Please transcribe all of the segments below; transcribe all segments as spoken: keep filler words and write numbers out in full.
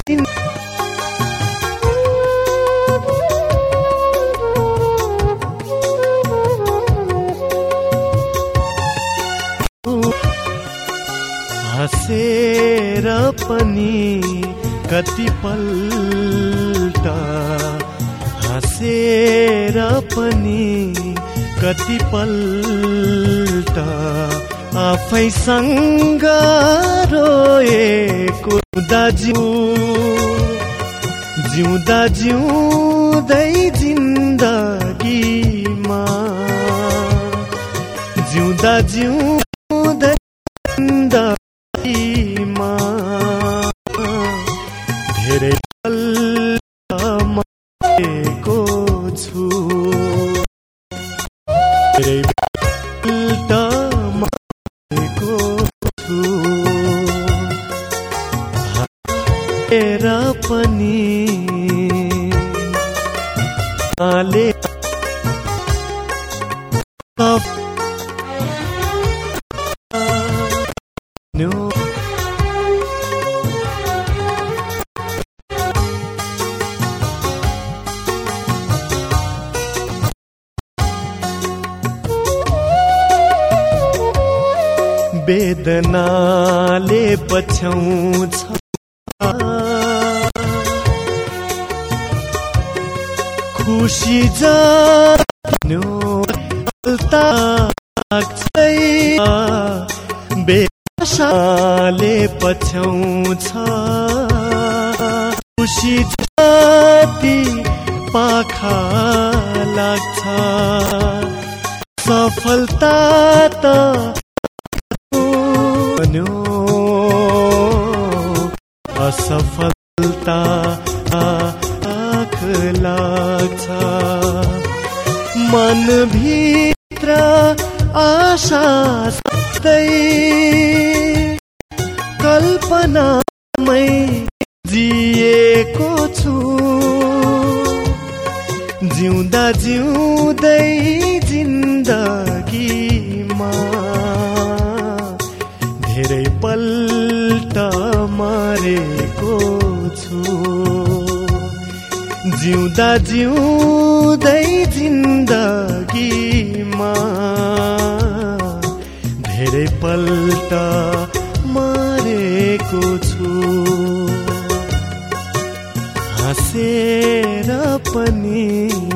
हाँसेर पनि कतिपल्ट हाँसेर पनि कतिपल्ट आफैसँग रोएको जिउँदा जिउँदा जिउँदै जिन्दगीमा जिउँदा जिउँदै जिन्दगीमा धेरै पल्ट मरेको छु धेरै पल्ट मरेको छु हाँसेर पनि आले वेदनाले पछ्याउँछ खुसी जान्यो बेसाले पछ्याउँछ खुसी जाति पाखा लाग्छ सफलता त असफलता आँख लाग्छ मनभित्र आशा सधैँ कल्पनामै जिएको छु जिउँदा जिउँदै जिन्दगीमा धेरै पल्ट मरेको छु जिउँदा जिउँदै जिन्दगीमा धेरै पल्ट मरेको छु हाँसेर पनि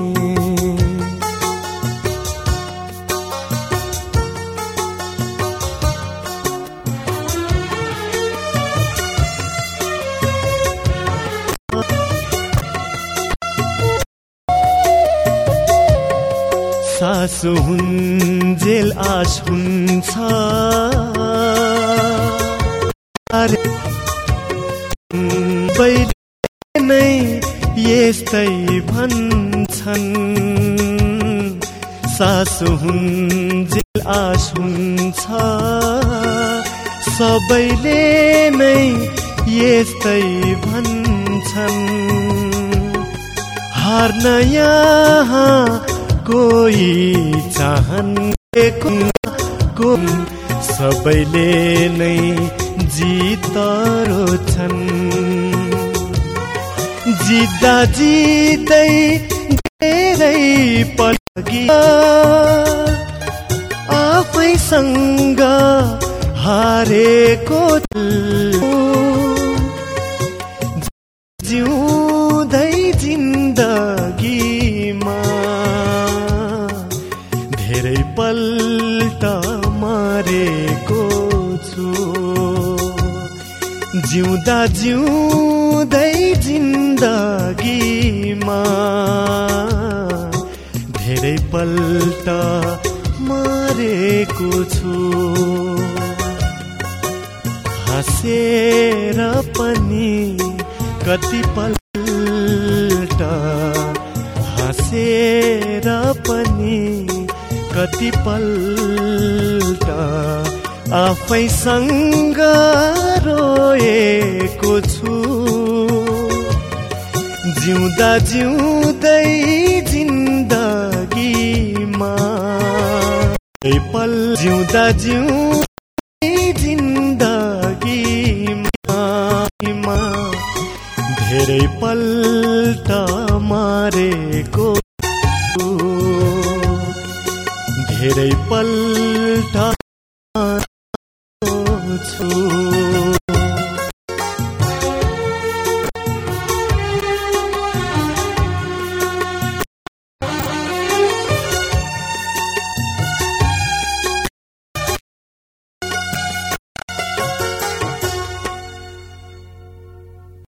सासु हुन्जेल आश हुन्छ पहिले नै यस्तै भन्छन् सासु हुन्जेल आश हुन्छ सबैले नै यस्तै भन्छन् हार्न यहाँ कोही चाहन्को सबैले नै जित रोज्छन् जित्दा जित्दै धेरै पल्ट आफैसँग हारेको जिउँदै जिन्दगीमा धेरै पल्ट मरेको छु जिउँदा जिउँदै जिन्दगीमा धेरै पल्ट मरेको छु हाँसेर पनि कतिपल्ट हाँसेर पनि कतिपल्ट आफैसँग रोएको छु जिउँदा जिउँदै जिन्दगीमा पल जिउँदा जिउँदै जिन्दगीमा धेरै पल्ट मारेको धेरै पल